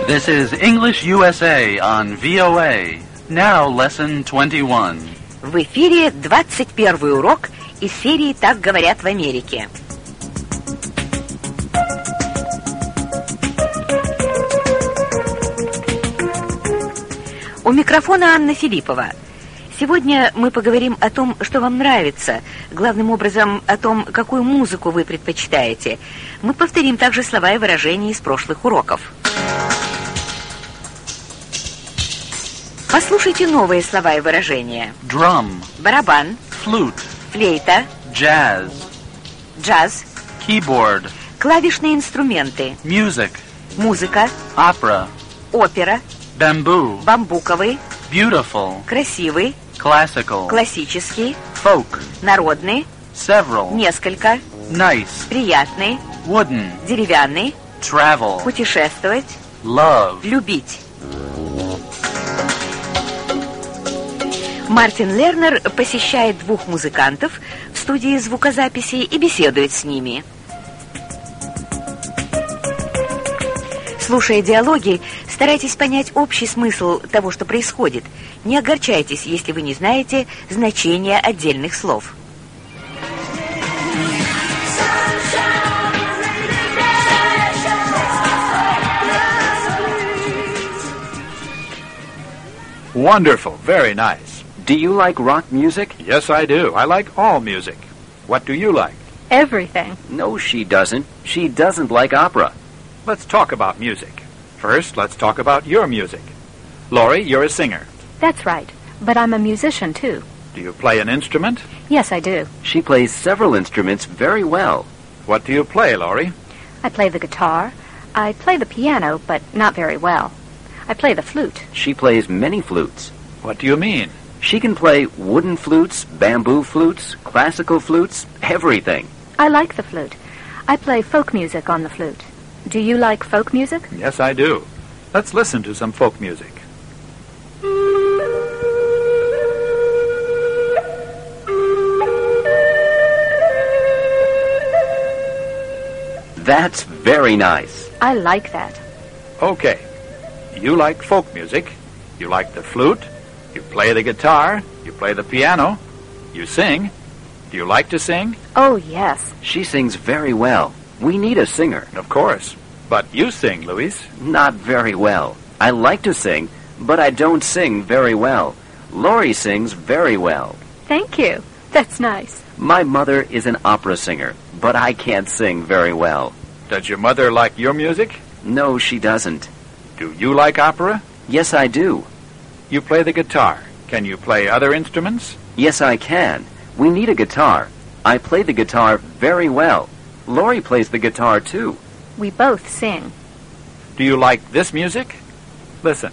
This is English USA on VOA. Now lesson 21. В эфире 21 урок из серии «Так говорят в Америке». У микрофона Анна Филиппова. Сегодня мы поговорим о том, что вам нравится, главным образом о том, какую музыку вы предпочитаете. Мы повторим также слова и выражения из прошлых уроков. Послушайте новые слова и выражения. Drum, Барабан, flute, флейта, jazz, джаз, keyboard, клавишные инструменты, music, музыка, opera, опера, bamboo, бамбуковый, beautiful, красивый, classical, классический, folk, народный, several, несколько, nice, приятный, wooden, деревянный, travel, путешествовать, love. любить. Мартин Лернер посещает двух музыкантов в студии звукозаписи и беседует с ними. Слушая диалоги, старайтесь понять общий смысл того, что происходит. Не огорчайтесь, если вы не знаете значения отдельных слов. Wonderful, very nice. Do you like rock music? Yes, I do. I like all music. What do you like? Everything. No, she doesn't. She doesn't like opera. Let's talk about music. First, let's talk about your music. Laurie, you're a singer. That's right. But I'm a musician, too. Do you play an instrument? Yes, I do. She plays several instruments very well. What do you play, Laurie? I play the guitar. I play the piano, but not very well. I play the flute. She plays many flutes. What do you mean? She can play wooden flutes, bamboo flutes, classical flutes, everything. I like the flute. I play folk music on the flute. Do you like folk music? Yes, I do. Let's listen to some folk music. That's very nice. I like that. Okay. You like folk music. You like the flute. You play the guitar. You play the piano. You sing. Do you like to sing? Oh, yes. She sings very well. We need a singer. Of course. But you sing, Louise. Not very well. I like to sing, but I don't sing very well. Laurie sings very well. Thank you. That's nice. My mother is an opera singer, but I can't sing very well. Does your mother like your music? No, she doesn't. Do you like opera? Yes, I do. You play the guitar. Can you play other instruments? Yes, I can. We need a guitar. I play the guitar very well. Laurie plays the guitar, too. We both sing. Do you like this music? Listen.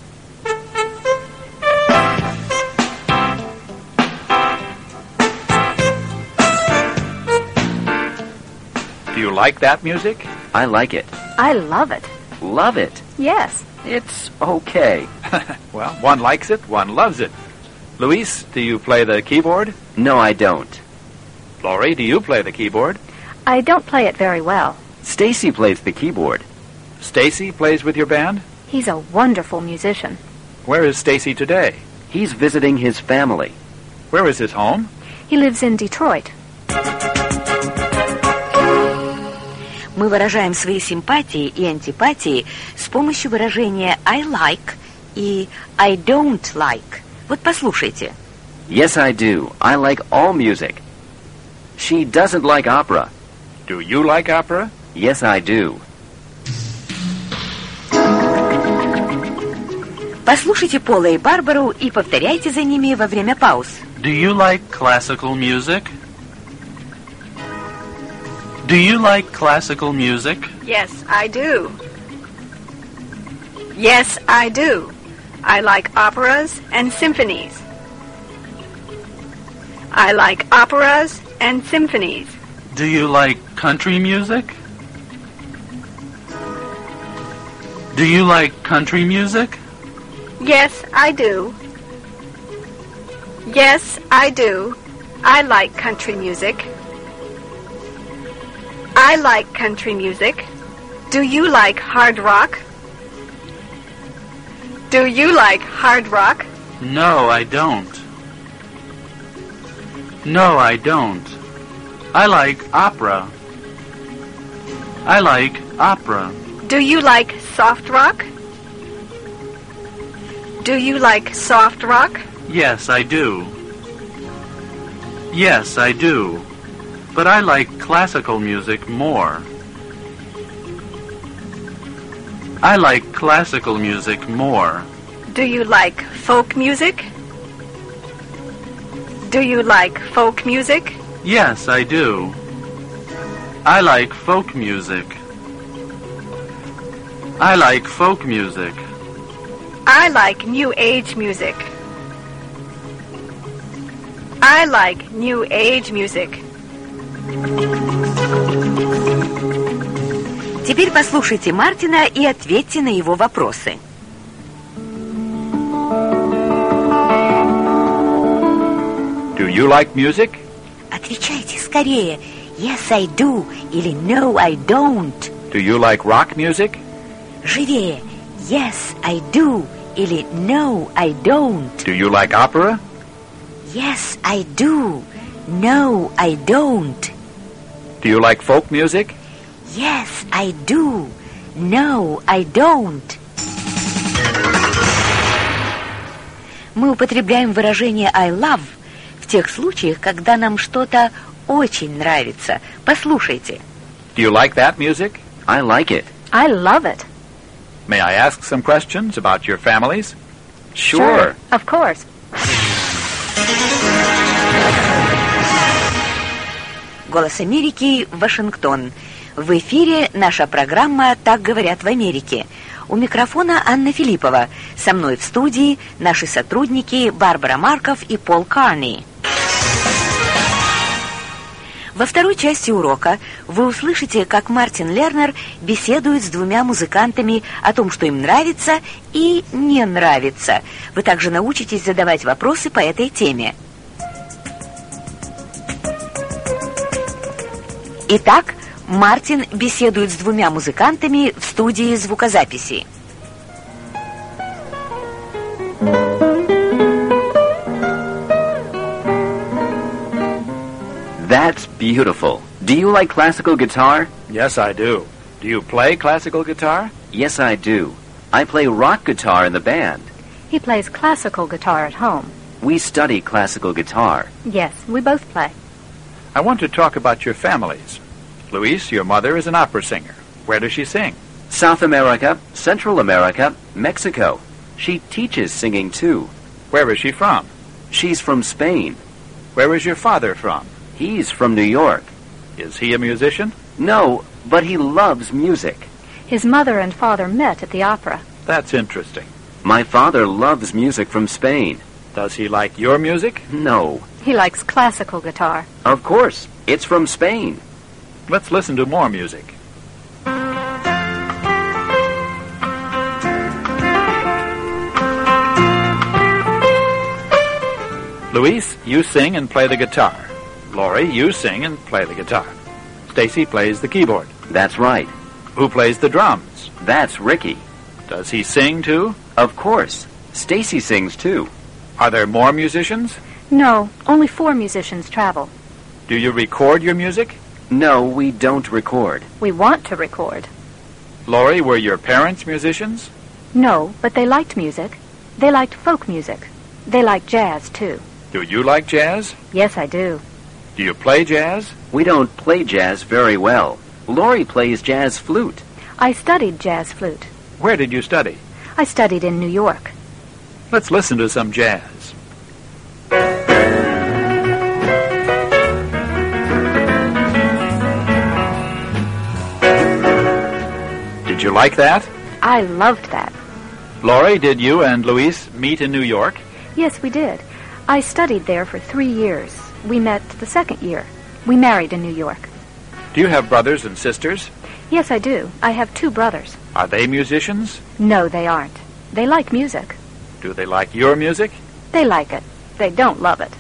Do you like that music? I like it. I love it. Love it. Yes. It's okay. Well, one likes it, one loves it. Luis, do you play the keyboard? No, I don't. Laurie, do you play the keyboard? I don't play it very well. Stacy plays the keyboard. Stacy plays with your band? He's a wonderful musician. Where is Stacy today? He's visiting his family. Where is his home? He lives in Detroit. Мы выражаем свои симпатии и антипатии с помощью выражения I like и I don't like. Вот послушайте. Yes, I do. I like all music. She doesn't like opera. Do you like opera? Yes, I do. Послушайте Пола и Барбару и повторяйте за ними во время пауз. Do you like classical music? Do you like classical music? Yes, I do. Yes, I do. I like operas and symphonies. I like operas and symphonies. Do you like country music? Do you like country music? Yes, I do. Yes, I do. I like country music. I like country music. Do you like hard rock? Do you like hard rock? No, I don't. No, I don't. I like opera. I like opera. Do you like soft rock? Do you like soft rock? Yes, I do. Yes, I do. But I like classical music more. I like classical music more. Do you like folk music? Do you like folk music? Yes, I do. I like folk music. I like folk music. I like New Age music. I like New Age music. Теперь послушайте Мартина и ответьте на его вопросы. Do you like music? Отвечайте скорее. Yes, I do или No, I don't. Do you like rock music? Живее. Yes, I do или No, I don't. Do you like opera? Yes, I do. No, I don't. Do you like folk music? Yes, I do. No, I don't. Мы употребляем выражение I love в тех случаях, когда нам что-то очень нравится. Послушайте. Do you like that music? I like it. I love it. May I ask some questions about your families? Sure. Of course. Голос Америки, Вашингтон. В эфире наша программа «Так говорят в Америке». У микрофона Анна Филиппова. Со мной в студии наши сотрудники Барбара Марков и Пол Карни. Во второй части урока вы услышите, как Мартин Лернер беседует с двумя музыкантами о том, что им нравится и не нравится. Вы также научитесь задавать вопросы по этой теме. Итак, Мартин беседует с двумя музыкантами в студии звукозаписи. That's beautiful. Do you like classical guitar? Yes, I do. Do you play classical guitar? Yes, I do. I play rock guitar in the band. He plays classical guitar at home. We study classical guitar. Yes, we both play. I want to talk about your families. Luis, your mother is an opera singer. Where does she sing? South America, Central America, Mexico. She teaches singing too. Where is she from? She's from Spain. Where is your father from? He's from New York. Is he a musician? No, but he loves music. His mother and father met at the opera. That's interesting. My father loves music from Spain. Does he like your music? No. He likes classical guitar. Of course. It's from Spain. Let's listen to more music. Luis, you sing and play the guitar. Laurie, you sing and play the guitar. Stacy plays the keyboard. That's right. Who plays the drums? That's Ricky. Does he sing too? Of course. Stacy sings too. Are there more musicians? No, only 4 musicians travel. Do you record your music? No, we don't record. We want to record. Laurie, were your parents musicians? No, but they liked music. They liked folk music. They like jazz, too. Do you like jazz? Yes, I do. Do you play jazz? We don't play jazz very well. Laurie plays jazz flute. I studied jazz flute. Where did you study? I studied in New York. Let's listen to some jazz. Did you like that? I loved that. Laurie, did you and Luis meet in New York? Yes, we did. I studied there for 3 years. We met the second year. We married in New York. Do you have brothers and sisters? Yes, I do. I have 2 brothers. Are they musicians? No, they aren't. They like music. Do they like your music? They like it. They don't love it.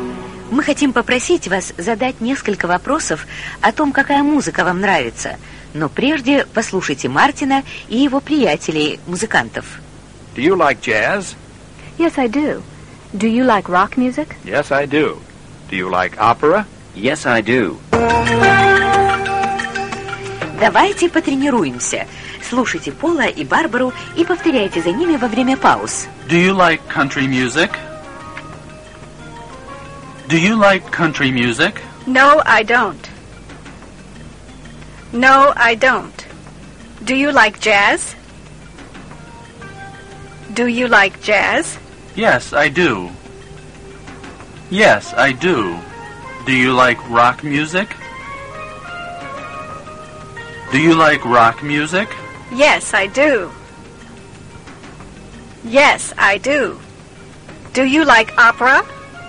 Мы хотим попросить вас задать несколько вопросов о том, какая музыка вам нравится. Но прежде послушайте Мартина и его приятелей, музыкантов. Do you like jazz? Yes, I do. Do you like rock music? Yes, I do. Do you like opera? Yes, I do. Давайте потренируемся. Слушайте Пола и Барбару и повторяйте за ними во время пауз. Do you like country music? Do you like country music? No, I don't. No, I don't. Do you like jazz? Do you like jazz? Yes, I do. Yes, I do. Do you like rock music? Do you like rock music? Yes, I do. Yes, I do. Do you like opera?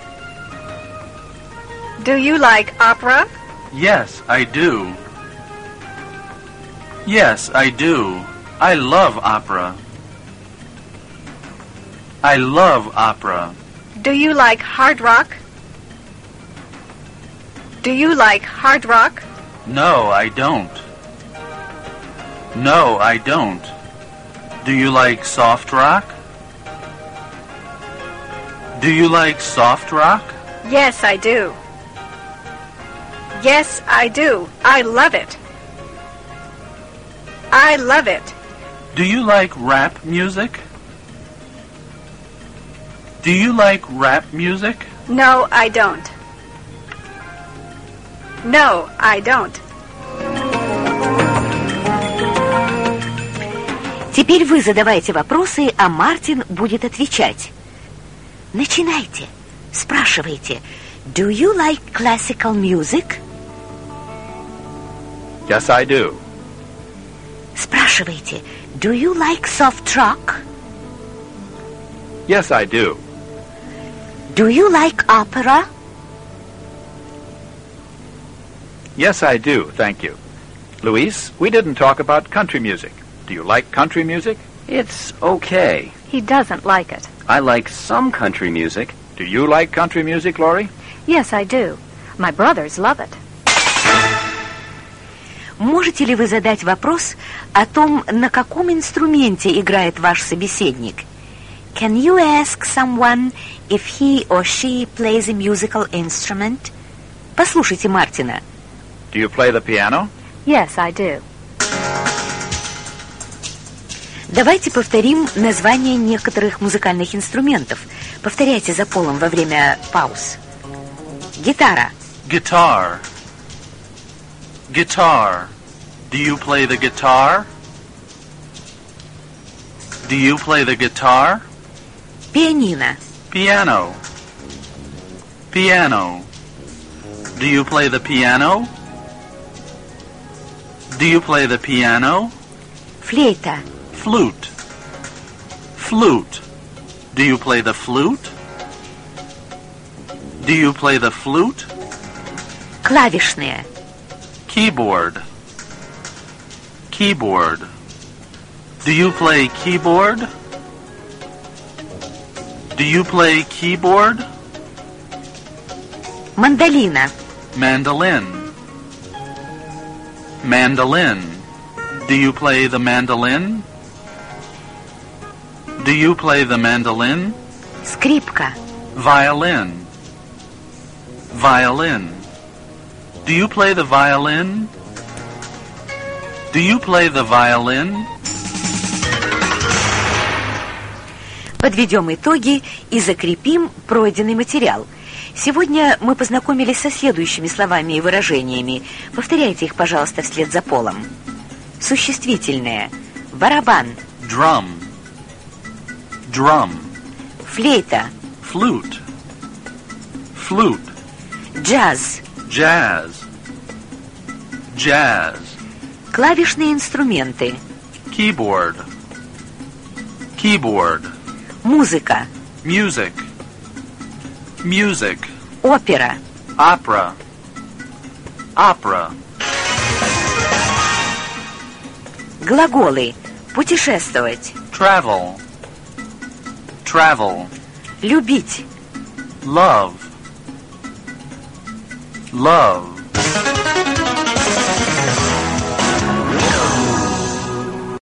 Do you like opera? Yes, I do. Yes, I do. I love opera. I love opera. Do you like hard rock? Do you like hard rock? No, I don't. No, I don't. Do you like soft rock? Do you like soft rock? Yes, I do. Yes, I do. I love it. I love it. Do you like rap music? Do you like rap music? No, I don't. No, I don't. Теперь вы задавайте вопросы, а Мартин будет отвечать. Начинайте. Спрашивайте. Do you like classical music? Yes, I do. Спрашивайте. Do you like soft rock? Yes, I do. Do you like opera? Yes, I do, thank you. Luis, we didn't talk about country music. Do you like country music? It's okay. He doesn't like it. I like some country music. Do you like country music, Laurie? Yes, I do. My brothers love it. Можете ли вы задать вопрос о том, на каком инструменте играет ваш собеседник? Can you ask someone if he or she plays a musical instrument? Послушайте Мартина. Do you play the piano? Yes, I do. Давайте повторим названия некоторых музыкальных инструментов. Повторяйте за Полом во время пауз. Гитара. Guitar. Guitar. Do you play the guitar? Do you play the guitar? Пианино. Piano. Piano. Do you play the piano? Do you play the piano? Флейта. Flute. Flute. Do you play the flute? Do you play the flute? Клавишные. Keyboard. Keyboard. Do you play keyboard? Do you play keyboard? Мандолина. Mandolin. Mandolin. Do you play the mandolin? Do you play the mandolin? Скрипка. Violin. Violin. Do you play the violin? Do you play the violin? Подведем итоги и закрепим пройденный материал. Сегодня мы познакомились со следующими словами и выражениями. Повторяйте их, пожалуйста, вслед за Полом. Существительное. Барабан. Drum. Drum. Флейта. Flute. Flute. Джаз. Jazz. Jazz. Клавишные инструменты. Keyboard. Keyboard. Музыка. Music. Music. Опера. Opera. Opera. Глаголы. Путешествовать. Travel. Travel. Любить. Love. Love.